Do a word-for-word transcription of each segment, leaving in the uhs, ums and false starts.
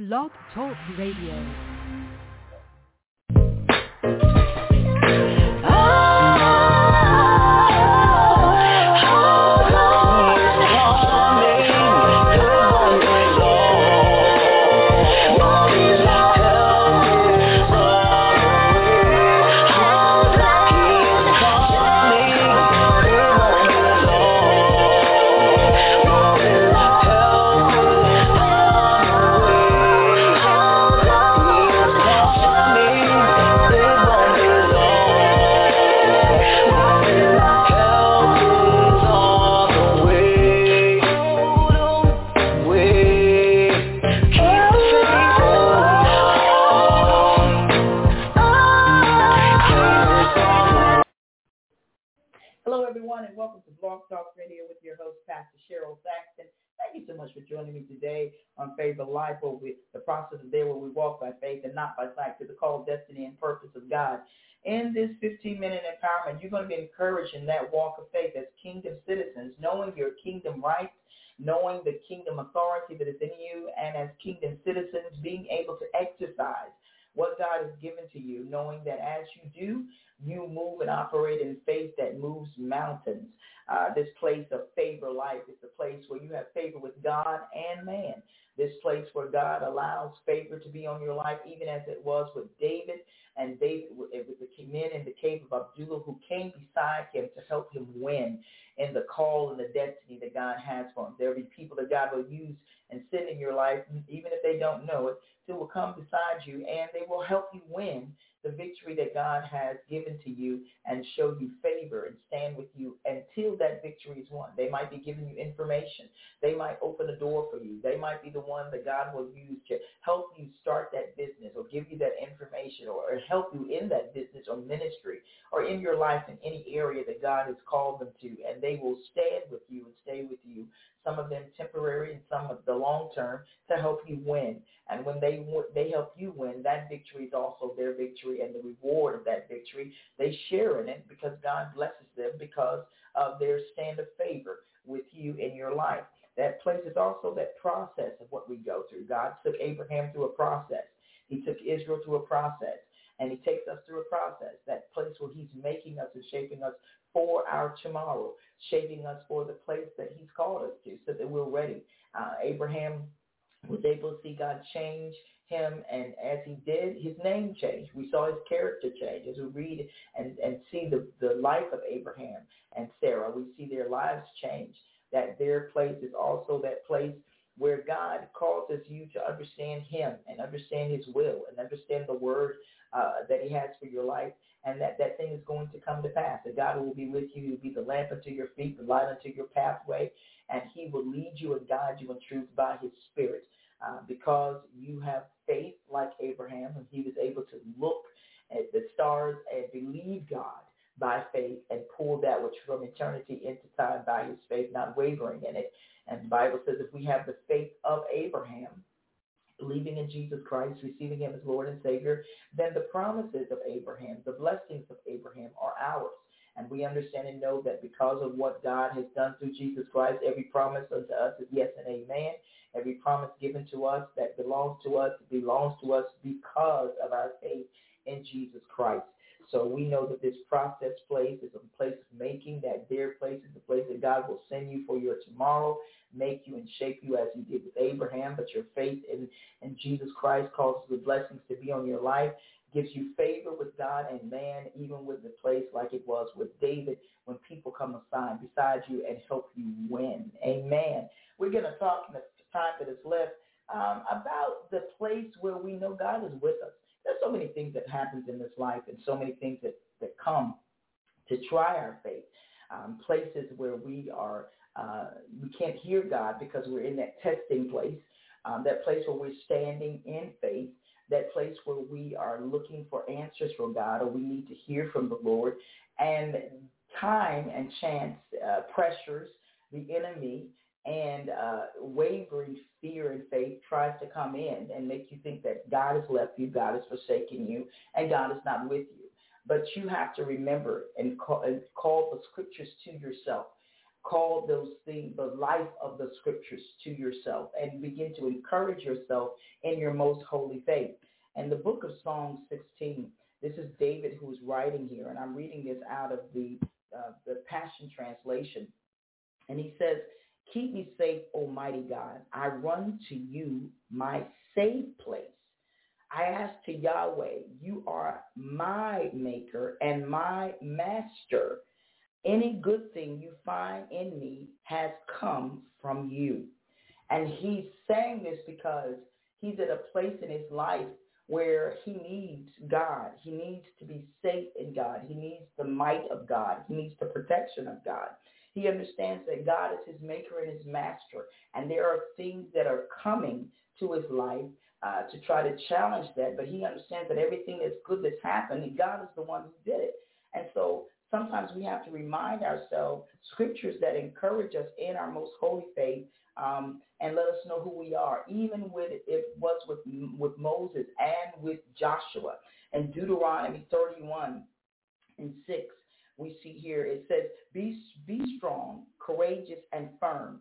Blog Talk Radio. For joining me today on Favor Life, where we, the process is there where we walk by faith and not by sight to the call, destiny, and purpose of God. In this fifteen-minute empowerment, you're going to be encouraged in that walk of faith as kingdom citizens, knowing your kingdom rights, knowing the kingdom authority that is in you, and as kingdom citizens, being able to exercise what God has given to you, knowing that as you do, you move and operate in faith that moves mountains. Uh, this place of Favor Life is the place where you have favor with God and man. This place where God allows favor to be on your life, even as it was with David. And David, it was the men in the cave of Adullam who came beside him to help him win in the call and the destiny that God has for him. There will be people that God will use and send in your life, even if they don't know it, who will come beside you, and they will help you win the victory that God has given to you and show you favor and stand with you until that victory is won. They might be giving you information. They might open a door for you. They might be the one that God will use to help you start that business or give you that information or help you in that business or ministry or in your life in any area that God has called them to. And they will stand with you and stay with you, some of them temporary and some of the long term, to help you win. And when they they help you win, that victory is also their victory, and the reward of that victory, they share in it because God blesses them because of their stand of favor with you in your life. That place is also that process of what we go through. God took Abraham through a process. He took Israel through a process, and he takes us through a process, that place where he's making us and shaping us for our tomorrow, shaping us for the place that he's called us to so that we're ready. Uh, Abraham was able to see God change him, and as he did, his name changed. We saw his character change. As we read and, and see the, the life of Abraham and Sarah, we see their lives change, that their place is also that place where God causes you to understand him and understand his will and understand the word uh, that he has for your life, and that that thing is going to come to pass, that God will be with you. He will be the lamp unto your feet, the light unto your pathway, and he will lead you and guide you in truth by his spirit. Uh, because you have faith like Abraham, and he was able to look at the stars and believe God by faith and pull that which from eternity into time by his faith, not wavering in it. And the Bible says if we have the faith of Abraham, believing in Jesus Christ, receiving him as Lord and Savior, then the promises of Abraham, the blessings of Abraham are ours. And we understand and know that because of what God has done through Jesus Christ, every promise unto us is yes and amen. Every promise given to us that belongs to us belongs to us because of our faith in Jesus Christ. So we know that this process place is a place of making, that their place is the place that God will send you for your tomorrow, make you and shape you as he did with Abraham. But your faith in, in Jesus Christ causes the blessings to be on your life, gives you favor with God and man, even with the place like it was with David when people come aside beside you and help you win. Amen. We're going to talk in the time that is left um, about the place where we know God is with us. There's so many things that happens in this life and so many things that, that come to try our faith. Um, places where we are, uh, we can't hear God because we're in that testing place, um, that place where we're standing in faith, that place where we are looking for answers from God, or we need to hear from the Lord. And time and chance, uh, pressures, the enemy, and uh, wavering fear and faith tries to come in and make you think that God has left you, God has forsaken you, and God is not with you. But you have to remember and call, and call the scriptures to yourself. call those things the life of the scriptures to yourself and begin to encourage yourself in your most holy faith. And the book of Psalms sixteen, this is David who's writing here, and I'm reading this out of the uh, the Passion Translation. And he says, keep me safe, Almighty God. I run to you, my safe place. I ask to Yahweh, you are my maker and my master. Any good thing you find in me has come from you. And he's saying this because he's at a place in his life where he needs God. He needs to be safe in God. He needs the might of God. He needs the protection of God. He understands that God is his maker and his master. And there are things that are coming to his life uh, to try to challenge that. But he understands that everything that's good that's happened, God is the one who did it. And so sometimes we have to remind ourselves scriptures that encourage us in our most holy faith um, and let us know who we are, even with it was with, with Moses and with Joshua. In Deuteronomy thirty-one and six, we see here, it says, be, be strong, courageous, and firm.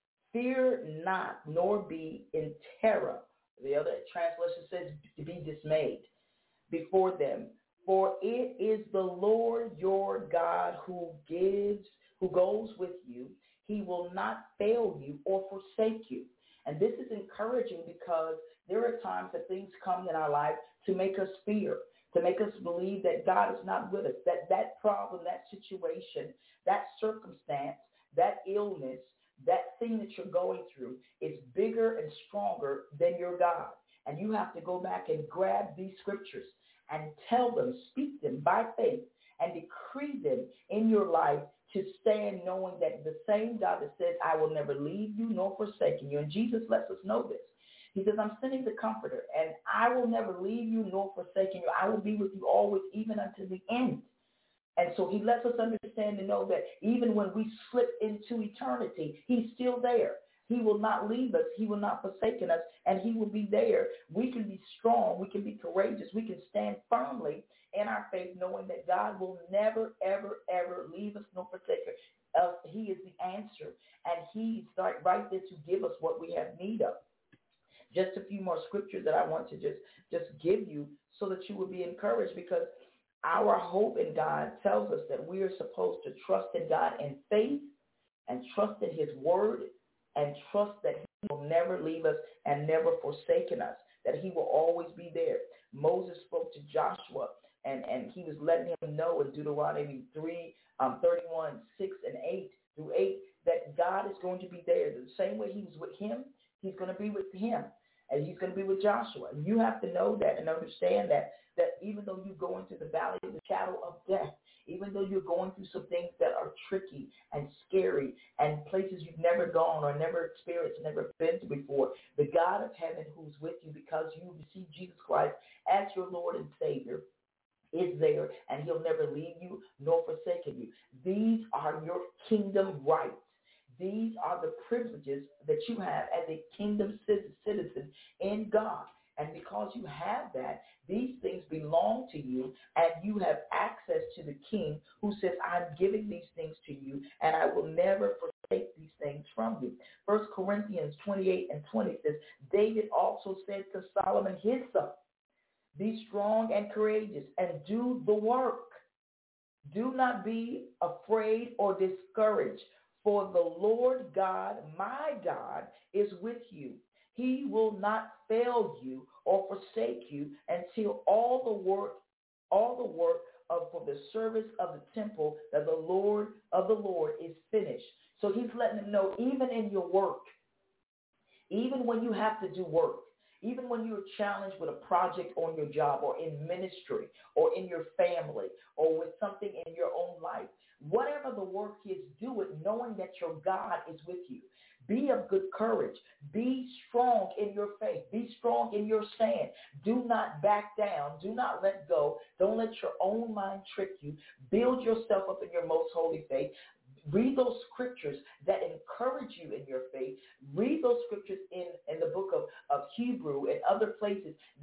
Fear not, nor be in terror. The other translation says to be dismayed before them. For it is the Lord your God who gives, who goes with you. He will not fail you or forsake you. And this is encouraging because there are times that things come in our life to make us fear, to make us believe that God is not with us, that that problem, that situation, that circumstance, that illness, that thing that you're going through is bigger and stronger than your God. And you have to go back and grab these scriptures and tell them, speak them by faith, and decree them in your life to stand knowing that the same God that says, I will never leave you nor forsake you. And Jesus lets us know this. He says, I'm sending the Comforter, and I will never leave you nor forsake you. I will be with you always, even unto the end. And so he lets us understand and know that even when we slip into eternity, he's still there. He will not leave us. He will not forsake us, and he will be there. We can be strong. We can be courageous. We can stand firmly in our faith, knowing that God will never, ever, ever leave us nor forsake us. Uh, he is the answer, and he's right, right there to give us what we have need of. Just a few more scriptures that I want to just, just give you so that you will be encouraged, because our hope in God tells us that we are supposed to trust in God in faith and trust in his word and trust that he will never leave us and never forsaken us, that he will always be there. Moses spoke to Joshua, and, and he was letting him know in Deuteronomy three, um, thirty-one, six, and eight through eight, that God is going to be there. The same way he was with him, he's going to be with him. And he's going to be with Joshua. And you have to know that and understand that, that even though you go into the valley of the shadow of death, even though you're going through some things that are tricky and scary and places you've never gone or never experienced, never been to before, the God of heaven who's with you because you receive Jesus Christ as your Lord and Savior is there, and he'll never leave you nor forsake you. These are your kingdom rights. These are the privileges that you have as a kingdom citizen in God. And because you have that, these things belong to you, and you have access to the King who says, I'm giving these things to you, and I will never forsake these things from you. First Corinthians twenty-eight and twenty says, David also said to Solomon, his son, be strong and courageous, and do the work. Do not be afraid or discouraged. For the Lord God, my God, is with you. He will not fail you or forsake you until all the work, all the work of for the service of the temple that the Lord of the Lord is finished. So he's letting them know, even in your work, even when you have to do work, even when you're challenged with a project on your job or in ministry or in your family or with something in your own life, whatever the work is, do it knowing that your God is with you. Be of good courage. Be strong in your faith. Be strong in your stand. Do not back down. Do not let go. Don't let your own mind trick you. Build yourself up in your most holy faith. Read those scriptures that encourage you in your faith. Read those scriptures in, in the book of, of Hebrew and other places that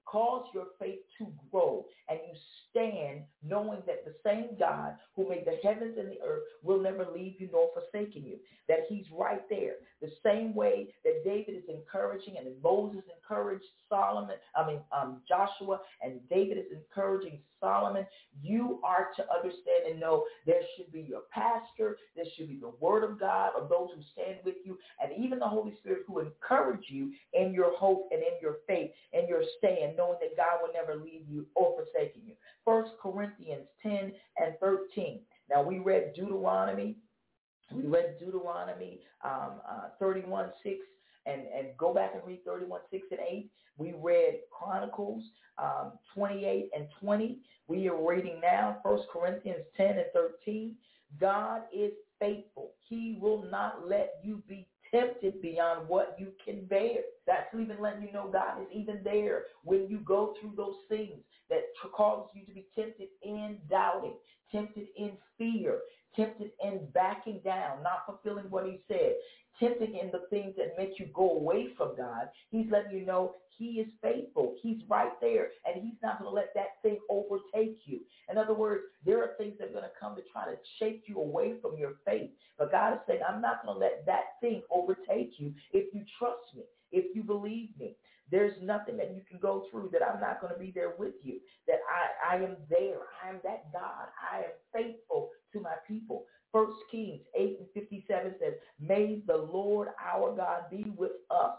Cause your faith to grow, and you stand knowing that the same God who made the heavens and the earth will never leave you nor forsaken you, that he's right there. The same way that David is encouraging and Moses encouraged Solomon, I mean um, Joshua, and David is encouraging Solomon, you are to understand and know there should be your pastor, there should be the word of God of those who stand with you, and even the Holy Spirit who encourage you in your hope and in your faith and your stand, knowing that God will never leave you or forsaken you. First Corinthians ten and thirteen. Now we read Deuteronomy. We read Deuteronomy um, uh, thirty-one six. And, and go back and read thirty-one six and eight. We read Chronicles um, twenty-eight and twenty. We are reading now First Corinthians ten and thirteen. God is faithful. He will not let you be tempted beyond what you can bear. That's even letting you know God is even there when you go through those things that causes you to be tempted in doubting, tempted in fear, tempted in backing down, not fulfilling what he said, tempted in the things that make you go away from God. He's letting you know he is faithful. He's right there, and he's not going to let that thing overtake you. In other words, there are things that are going to come to try to shake you away from your faith. But God is saying, I'm not going to let that thing overtake you if you trust me, if you believe me. There's nothing that you can go through that I'm not going to be there with you, that I, I am there. I am that God. I am faithful to my people. First Kings eight and fifty-seven says, may the Lord our God be with us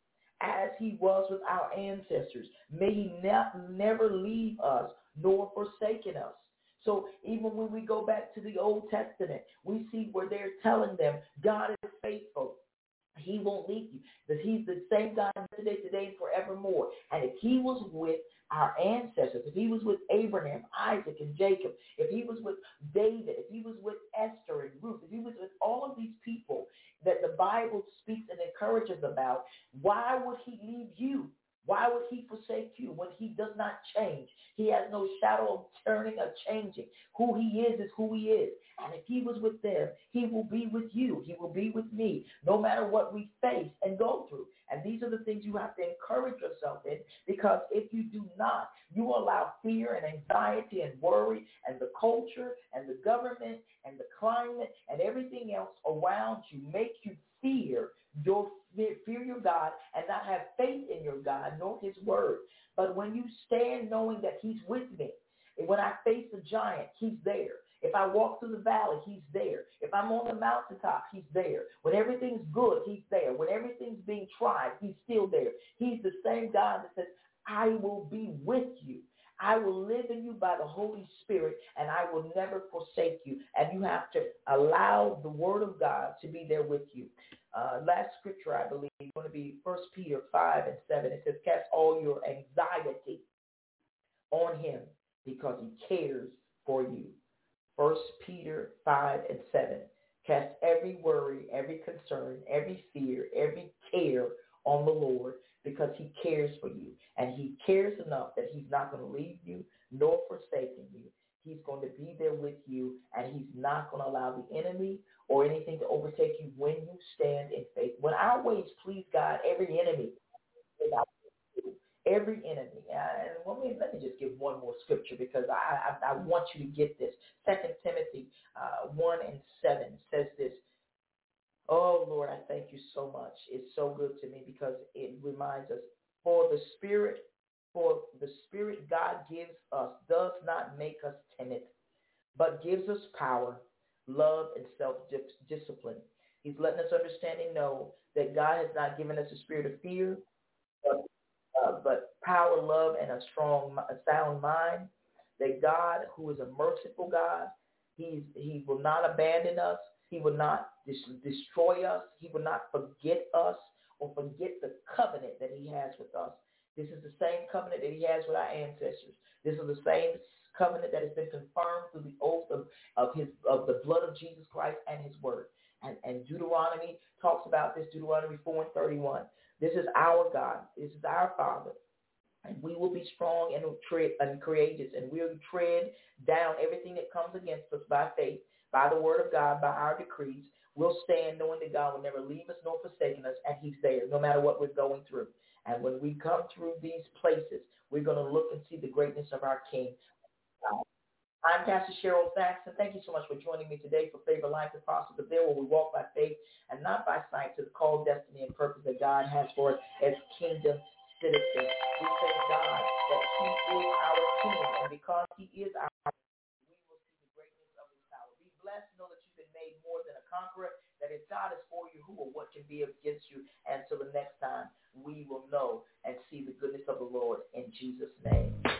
as he was with our ancestors. May he ne- never leave us nor forsaken us. So even when we go back to the Old Testament, we see where they're telling them God is faithful. He won't leave you. That he's the same God yesterday, today, and forevermore. And if he was with our ancestors, if he was with Abraham, Isaac, and Jacob, if he was with David, if he was with Esther and Ruth, if he was with all of these people that the Bible speaks and encourages about, why would he leave you? Why would he forsake you when he does not change? He has no shadow of turning or changing. Who he is is who he is. And if he was with them, he will be with you. He will be with me, no matter what we face and go through. And these are the things you have to encourage yourself in, because if you do not, you will allow fear and anxiety and worry and the culture and the government and the climate and everything else around you make you fear your fear your God and not have faith in your God nor his word. But when you stand knowing that he's with me, and when I face a giant, he's there. If I walk through the valley, he's there. If I'm on the mountaintop, he's there. When everything's good, he's there. When everything's being tried, he's still there. He's the same God that says, I will be with you. I will live in you by the Holy Spirit, and I will never forsake you. And you have to allow the word of God to be there with you. Uh, last scripture, I believe, is going to be First Peter five and seven. It says, cast all your anxiety on him because he cares for you. First Peter five and seven. Cast every worry, every concern, every fear, every care on the Lord because he cares for you. And he cares enough that he's not going to leave you nor forsaken you. He's going to be there with you, and he's not going to allow the enemy or anything to overtake you when you stand in faith. When our ways please God, every enemy is our Every enemy. And let me, let me just give one more scripture because I, I, I want you to get this. Second Timothy uh, one and seven says this. Oh, Lord, I thank you so much. It's so good to me because it reminds us, for the Spirit, for the Spirit God gives us does not make us timid, but gives us power, love, and self-discipline. He's letting us understand and know that God has not given us a spirit of fear, but Uh, but power, love, and a strong, a sound mind. That God, who is a merciful God, he's, he will not abandon us. He will not dis- destroy us. He will not forget us or forget the covenant that he has with us. This is the same covenant that he has with our ancestors. This is the same covenant that has been confirmed through the oath of, of his of the blood of Jesus Christ and his word. And, and Deuteronomy talks about this, Deuteronomy four and thirty-one. This is our God. This is our Father. And we will be strong and, tre- and courageous, and we'll tread down everything that comes against us by faith, by the word of God, by our decrees. We'll stand knowing that God will never leave us nor forsaken us, and he's there no matter what we're going through. And when we come through these places, we're going to look and see the greatness of our King. I'm Pastor Cheryl Saxon. Thank you so much for joining me today for Favor Life, the process of there where we walk by faith and not by sight to the call, destiny, and purpose that God has for us as kingdom citizens. We thank God that he is our King, and because he is our King, we will see the greatness of his power. Be blessed. Know that you've been made more than a conqueror, that if God is for you, who or what can be against you? And until the next time, we will know and see the goodness of the Lord in Jesus' name.